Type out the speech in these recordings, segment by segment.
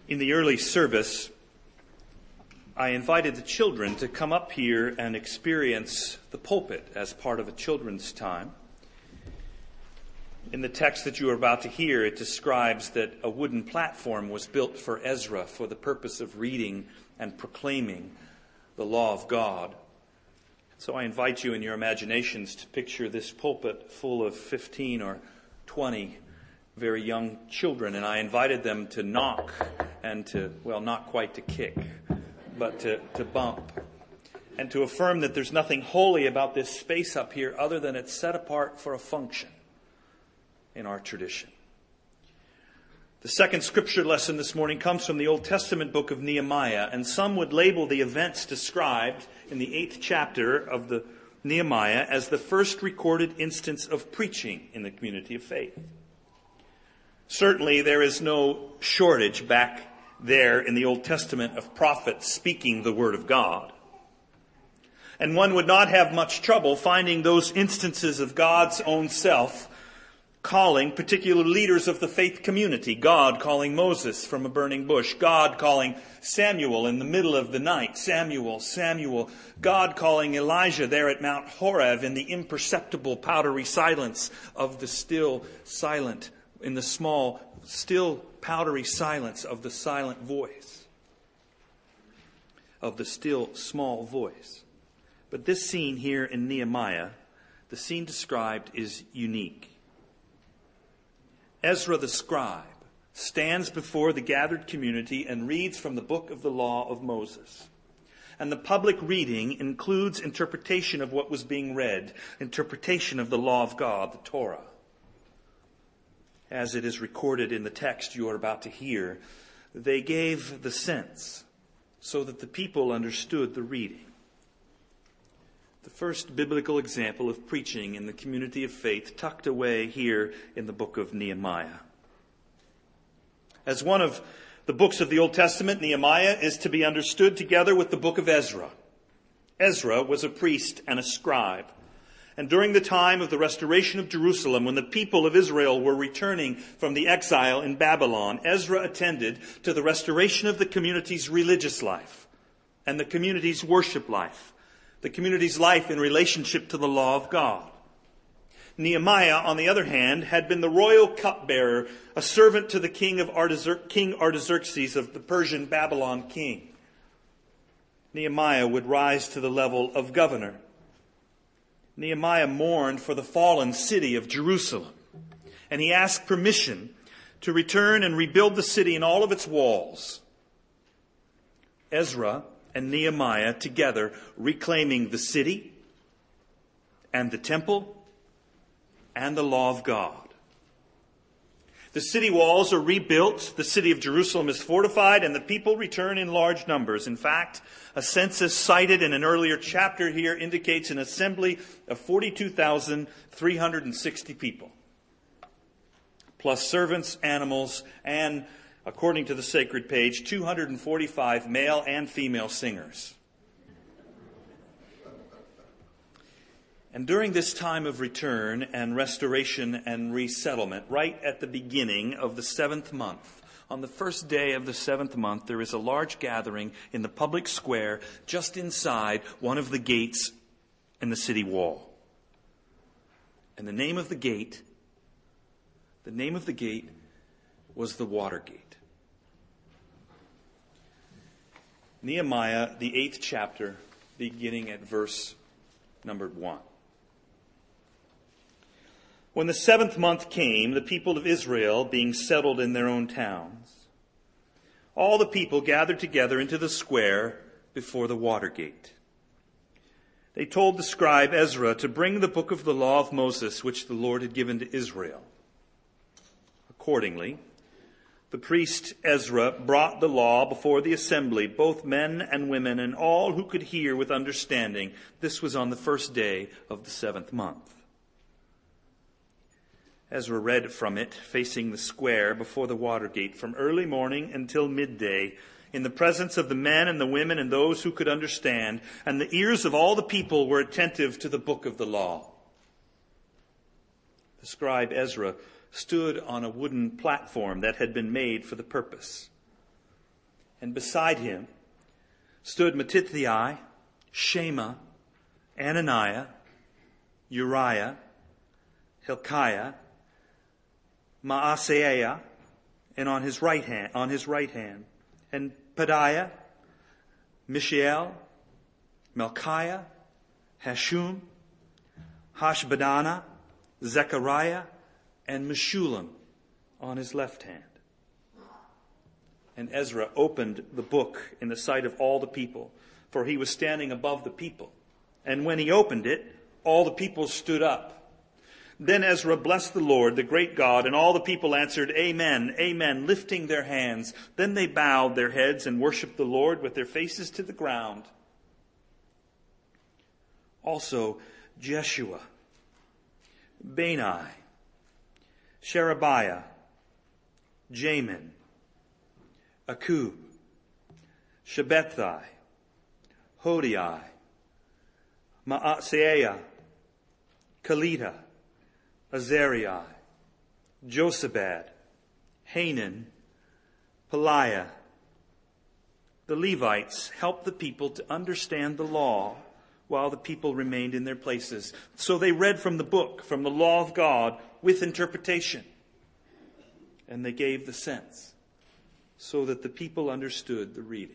In the early service, I invited the children to come up here and experience the pulpit as part of a children's time. In the text that you are about to hear, it describes that a wooden platform was built for Ezra for the purpose of reading and proclaiming the law of God. So I invite you in your imaginations to picture this pulpit full of 15 or 20 very young children, and I invited them to knock and to, well, not quite to kick, but to bump, and to affirm that there's nothing holy about this space up here other than it's set apart for a function in our tradition. The second scripture lesson this morning comes from the Old Testament book of Nehemiah, and some would label the events described in the 8th chapter of the Nehemiah as the first recorded instance of preaching in the community of faith. Certainly, there is no shortage back there in the Old Testament of prophets speaking the word of God. And one would not have much trouble finding those instances of God's own self calling particular leaders of the faith community. God calling Moses from a burning bush. God calling Samuel in the middle of the night. Samuel, Samuel. God calling Elijah there at Mount Horeb in the imperceptible powdery silence of the still silent, in the small, still powdery silence of the silent voice. Of the still small voice. But this scene here in Nehemiah, the scene described is unique. Ezra the scribe stands before the gathered community and reads from the book of the law of Moses. And the public reading includes interpretation of what was being read, interpretation of the law of God, the Torah. As it is recorded in the text you are about to hear, they gave the sense so that the people understood the reading. The first biblical example of preaching in the community of faith tucked away here in the book of Nehemiah. As one of the books of the Old Testament, Nehemiah is to be understood together with the book of Ezra. Ezra was a priest and a scribe. And during the time of the restoration of Jerusalem, when the people of Israel were returning from the exile in Babylon, Ezra attended to the restoration of the community's religious life and the community's worship life, the community's life in relationship to the law of God. Nehemiah, on the other hand, had been the royal cupbearer, a servant to the King Artaxerxes of the Persian Babylon king. Nehemiah would rise to the level of governor. Nehemiah mourned for the fallen city of Jerusalem, and he asked permission to return and rebuild the city and all of its walls. Ezra and Nehemiah together reclaiming the city and the temple and the law of God. The city walls are rebuilt, the city of Jerusalem is fortified, and the people return in large numbers. In fact, a census cited in an earlier chapter here indicates an assembly of 42,360 people, plus servants, animals, and, according to the sacred page, 245 male and female singers. And during this time of return and restoration and resettlement, right at the beginning of the 7th month, on the first day of the 7th month, there is a large gathering in the public square just inside one of the gates in the city wall. And the name of the gate was the Watergate. Nehemiah, the 8th chapter, beginning at verse number 1. When the 7th month came, the people of Israel being settled in their own towns, all the people gathered together into the square before the Watergate. They told the scribe Ezra to bring the book of the law of Moses, which the Lord had given to Israel. Accordingly, the priest Ezra brought the law before the assembly, both men and women, and all who could hear with understanding. This was on the first day of the 7th month. Ezra read from it, facing the square before the Watergate, from early morning until midday, in the presence of the men and the women and those who could understand, and the ears of all the people were attentive to the book of the law. The scribe Ezra stood on a wooden platform that had been made for the purpose. And beside him stood Mattithiah, Shema, Ananiah, Uriah, Hilkiah, Maaseiah, and on his right hand, and Pedaiah, Mishael, Malchiah, Hashum, Hashbaddanah, Zechariah, and Meshullam on his left hand. And Ezra opened the book in the sight of all the people, for he was standing above the people. And when he opened it, all the people stood up. Then Ezra blessed the Lord, the great God, and all the people answered, Amen, Amen, lifting their hands. Then they bowed their heads and worshipped the Lord with their faces to the ground. Also Jeshua, Bani, Sherebiah, Jamin, Akub, Shabbethai, Hodiai, Maaseiah, Kelita, Azariah, Josabad, Hanan, Peliah. The Levites helped the people to understand the law while the people remained in their places. So they read from the book, from the law of God, with interpretation. And they gave the sense, so that the people understood the reading.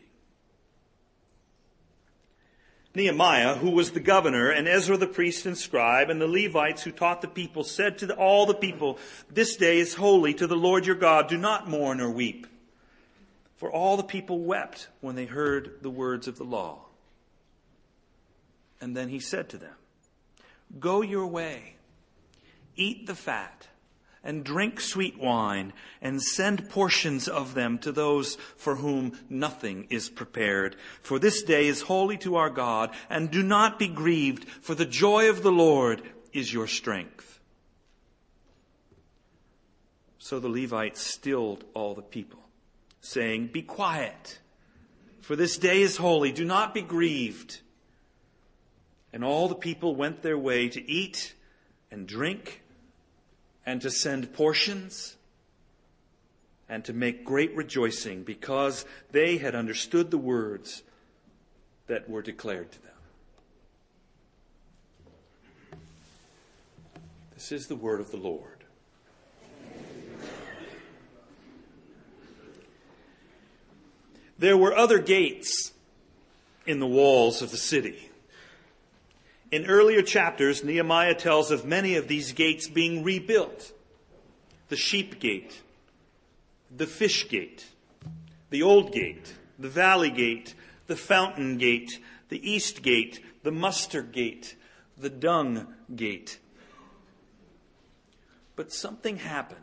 Nehemiah, who was the governor, and Ezra the priest and scribe, and the Levites who taught the people, said to all the people, This day is holy to the Lord your God. Do not mourn or weep. For all the people wept when they heard the words of the law. And then he said to them, Go your way, eat the fat, and drink sweet wine, and send portions of them to those for whom nothing is prepared. For this day is holy to our God, and do not be grieved, for the joy of the Lord is your strength. So the Levites stilled all the people, saying, Be quiet, for this day is holy, do not be grieved. And all the people went their way to eat and drink, and to send portions, and to make great rejoicing, because they had understood the words that were declared to them. This is the word of the Lord. There were other gates in the walls of the city. In earlier chapters, Nehemiah tells of many of these gates being rebuilt. The sheep gate, the fish gate, the old gate, the valley gate, the fountain gate, the east gate, the mustard gate, the dung gate. But something happened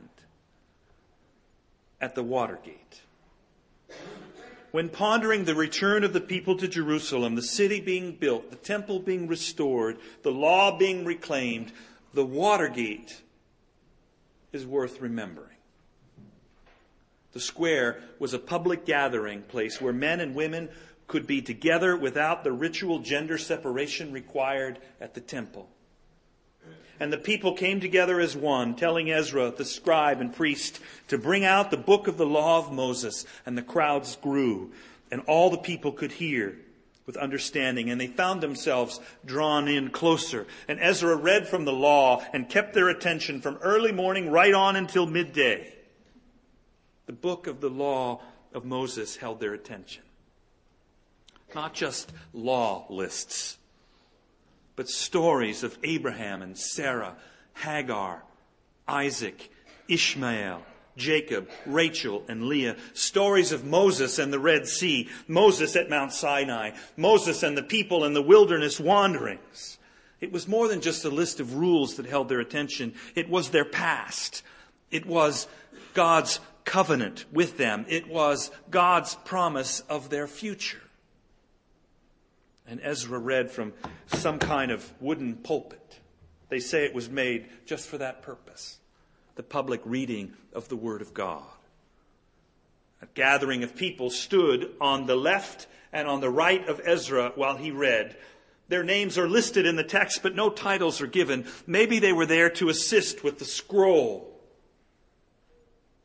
at the water gate. When pondering the return of the people to Jerusalem, the city being built, the temple being restored, the law being reclaimed, the water gate is worth remembering. The square was a public gathering place where men and women could be together without the ritual gender separation required at the temple. And the people came together as one, telling Ezra, the scribe and priest, to bring out the book of the law of Moses. And the crowds grew, and all the people could hear with understanding. And they found themselves drawn in closer. And Ezra read from the law and kept their attention from early morning right on until midday. The book of the law of Moses held their attention. Not just law lists, but stories of Abraham and Sarah, Hagar, Isaac, Ishmael, Jacob, Rachel, and Leah. Stories of Moses and the Red Sea, Moses at Mount Sinai, Moses and the people in the wilderness wanderings. It was more than just a list of rules that held their attention. It was their past. It was God's covenant with them. It was God's promise of their future. And Ezra read from some kind of wooden pulpit. They say it was made just for that purpose, the public reading of the Word of God. A gathering of people stood on the left and on the right of Ezra while he read. Their names are listed in the text, but no titles are given. Maybe they were there to assist with the scroll.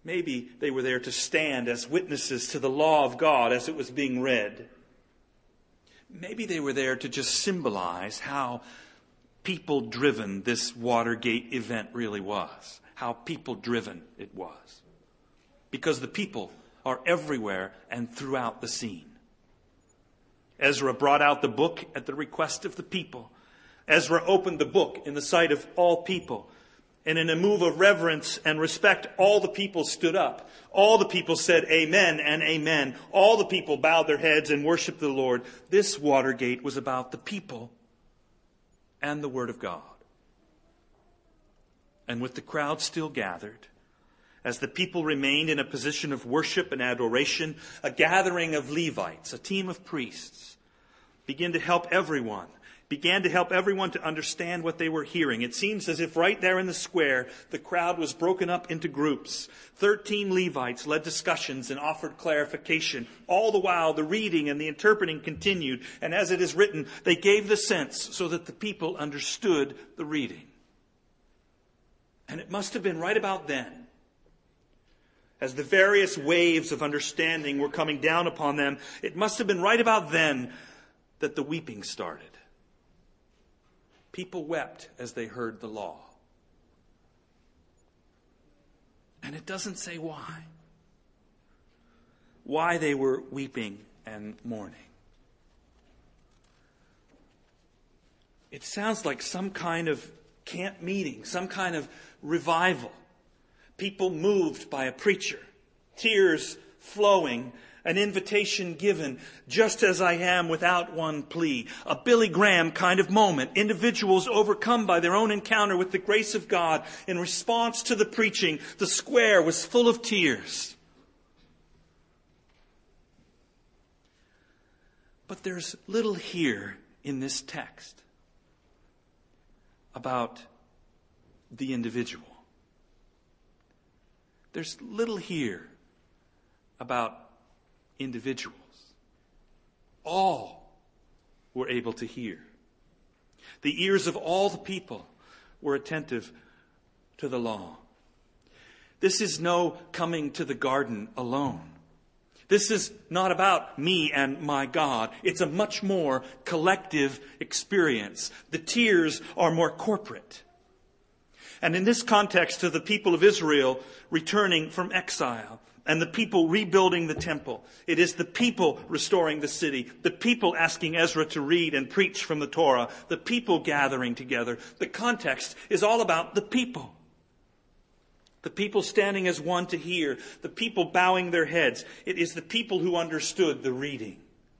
Maybe they were there to stand as witnesses to the law of God as it was being read. Maybe they were there to just symbolize how people-driven this Watergate event really was. How people-driven it was. Because the people are everywhere and throughout the scene. Ezra brought out the book at the request of the people. Ezra opened the book in the sight of all people. And in a move of reverence and respect, all the people stood up. All the people said amen and amen. All the people bowed their heads and worshiped the Lord. This Watergate was about the people and the Word of God. And with the crowd still gathered, as the people remained in a position of worship and adoration, a gathering of Levites, a team of priests, began to help everyone to understand what they were hearing. It seems as if right there in the square, the crowd was broken up into groups. 13 Levites led discussions and offered clarification. All the while, the reading and the interpreting continued. And as it is written, they gave the sense so that the people understood the reading. And it must have been right about then, as the various waves of understanding were coming down upon them, it must have been right about then that the weeping started. People wept as they heard the law. And it doesn't say why. Why they were weeping and mourning. It sounds like some kind of camp meeting, some kind of revival. People moved by a preacher, tears flowing, an invitation given, just as I am without one plea. A Billy Graham kind of moment. Individuals overcome by their own encounter with the grace of God. In response to the preaching, the square was full of tears. But there's little here in this text about the individual. There's little here about individuals. All were able to hear. The ears of all the people were attentive to the law. This is no coming to the garden alone. This is not about me and my God. It's a much more collective experience. The tears are more corporate. And in this context of the people of Israel returning from exile, and the people rebuilding the temple. It is the people restoring the city. The people asking Ezra to read and preach from the Torah. The people gathering together. The context is all about the people. The people standing as one to hear. The people bowing their heads. It is the people who understood the reading.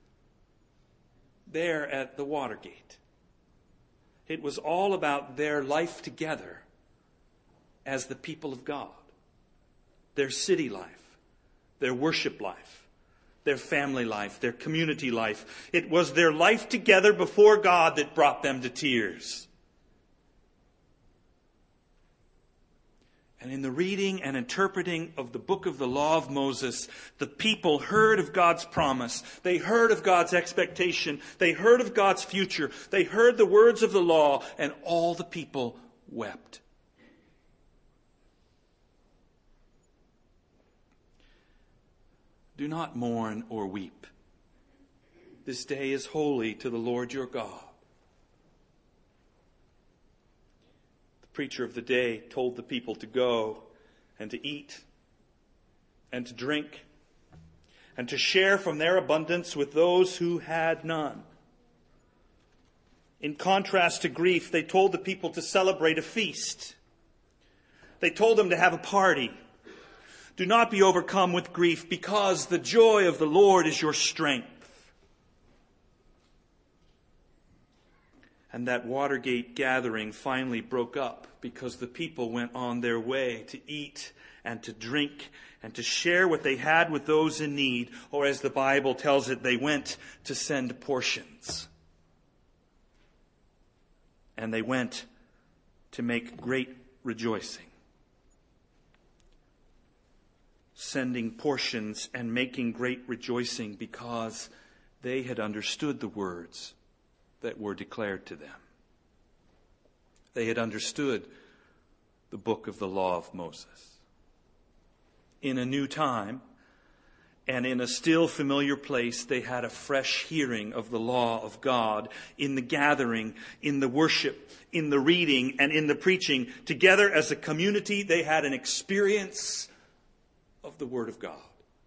There at the Watergate. It was all about their life together as the people of God. Their city life. Their worship life, their family life, their community life. It was their life together before God that brought them to tears. And in the reading and interpreting of the book of the law of Moses, the people heard of God's promise. They heard of God's expectation. They heard of God's future. They heard the words of the law, and all the people wept. Do not mourn or weep. This day is holy to the Lord your God. The preacher of the day told the people to go and to eat and to drink and to share from their abundance with those who had none. In contrast to grief, they told the people to celebrate a feast. They told them to have a party. Do not be overcome with grief, because the joy of the Lord is your strength. And that Watergate gathering finally broke up because the people went on their way to eat and to drink and to share what they had with those in need, or as the Bible tells it, they went to send portions. And they went to make great rejoicing. Sending portions and making great rejoicing because they had understood the words that were declared to them. They had understood the book of the law of Moses. in a new time, and in a still familiar place, they had a fresh hearing of the law of God in the gathering, in the worship, in the reading, and in the preaching. Together as a community, they had an experience of the Word of God.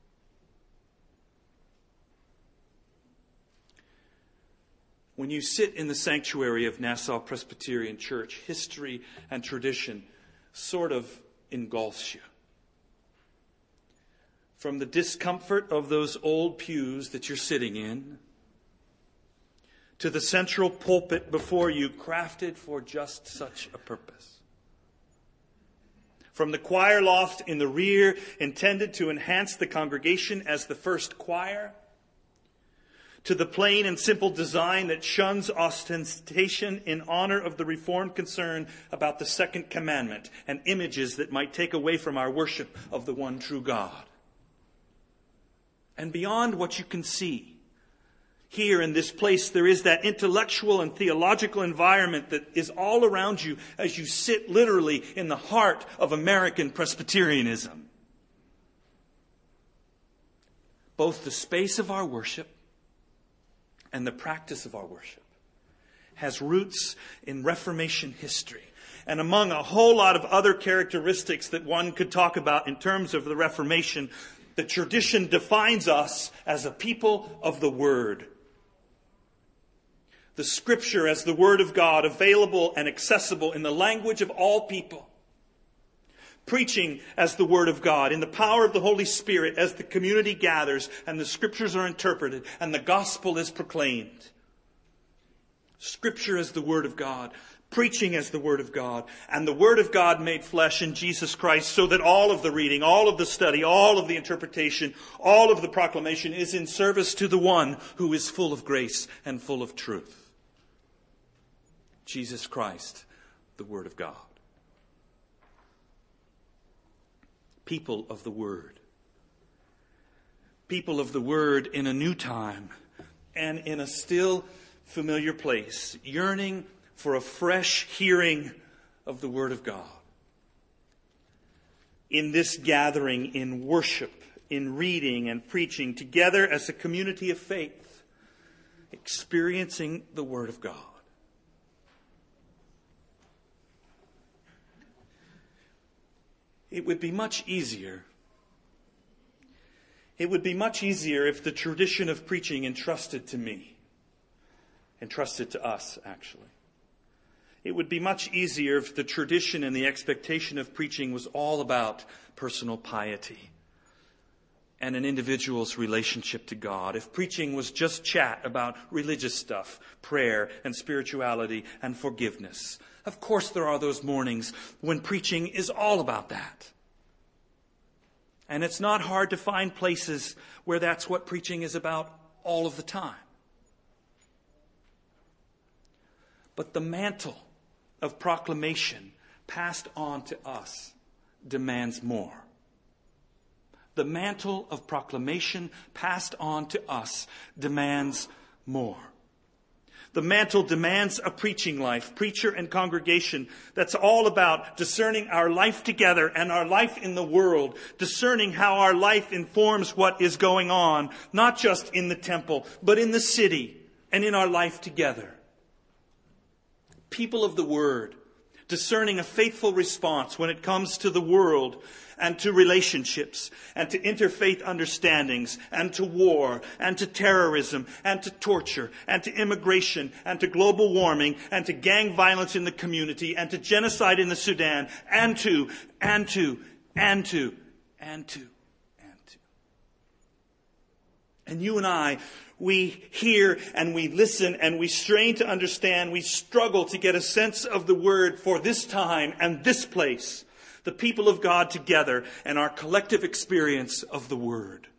When you sit in the sanctuary of Nassau Presbyterian Church, history and tradition sort of engulfs you. From the discomfort of those old pews that you're sitting in, to the central pulpit before you, crafted for just such a purpose. From the choir loft in the rear, intended to enhance the congregation as the first choir, to the plain and simple design that shuns ostentation in honor of the Reformed concern about the second commandment and images that might take away from our worship of the one true God. And beyond what you can see, here in this place, there is that intellectual and theological environment that is all around you as you sit literally in the heart of American Presbyterianism. Both the space of our worship and the practice of our worship has roots in Reformation history. And among a whole lot of other characteristics that one could talk about in terms of the Reformation, the tradition defines us as a people of the Word. The Scripture as the Word of God, available and accessible in the language of all people. Preaching as the Word of God, in the power of the Holy Spirit as the community gathers and the Scriptures are interpreted and the gospel is proclaimed. Scripture as the Word of God. Preaching as the Word of God, and the Word of God made flesh in Jesus Christ, so that all of the reading, all of the study, all of the interpretation, all of the proclamation is in service to the one who is full of grace and full of truth. Jesus Christ, the Word of God. People of the Word. People of the Word in a new time and in a still familiar place, yearning for a fresh hearing of the Word of God. In this gathering, in worship, in reading and preaching, together as a community of faith, experiencing the Word of God. It would be much easier if the tradition of preaching entrusted to us, actually. It would be much easier if the tradition and the expectation of preaching was all about personal piety and an individual's relationship to God. If preaching was just chat about religious stuff, prayer and spirituality and forgiveness. Of course there are those mornings when preaching is all about that. And it's not hard to find places where that's what preaching is about all of the time. But the mantle of proclamation passed on to us demands more. The mantle of proclamation passed on to us demands more. The mantle demands a preaching life, preacher and congregation, that's all about discerning our life together and our life in the world, discerning how our life informs what is going on, not just in the temple, but in the city and in our life together. People of the Word, discerning a faithful response when it comes to the world and to relationships and to interfaith understandings and to war and to terrorism and to torture and to immigration and to global warming and to gang violence in the community and to genocide in the Sudan and to. And you and I, we hear and we listen and we strain to understand. We struggle to get a sense of the Word for this time and this place. The people of God together and our collective experience of the Word.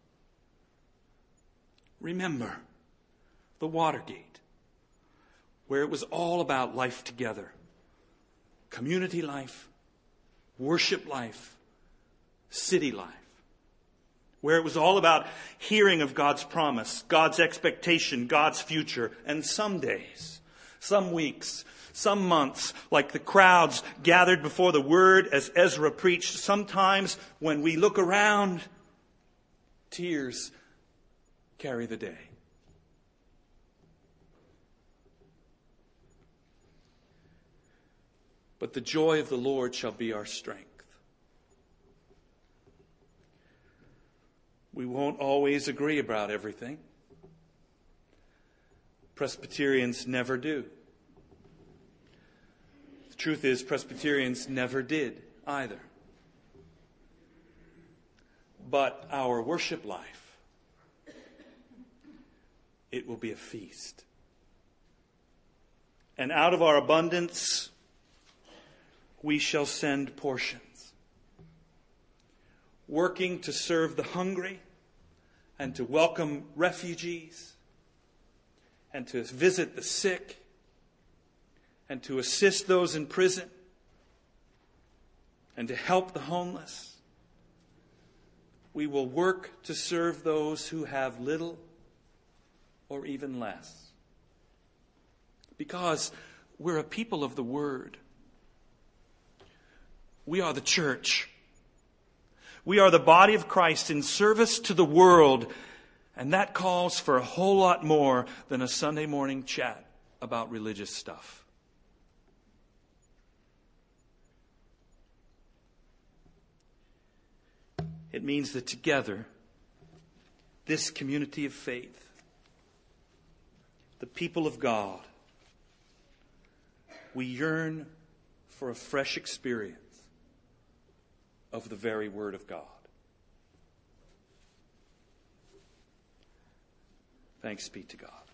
Remember the Watergate, where it was all about life together. Community life, worship life, city life. Where it was all about hearing of God's promise, God's expectation, God's future. And some days, Some weeks, some months, like the crowds gathered before the Word as Ezra preached. Sometimes when we look around, tears carry the day. But the joy of the Lord shall be our strength. We won't always agree about everything. Presbyterians never do. The truth is, Presbyterians never did either. But our worship life, it will be a feast. And out of our abundance, we shall send portions, working to serve the hungry and to welcome refugees and to visit the sick and to assist those in prison and to help the homeless. We will work to serve those who have little or even less. Because we're a people of the Word. We are the church. We are the body of Christ in service to the world. And that calls for a whole lot more than a Sunday morning chat about religious stuff. It means that together, this community of faith, the people of God, we yearn for a fresh experience of the very Word of God. Thanks be to God.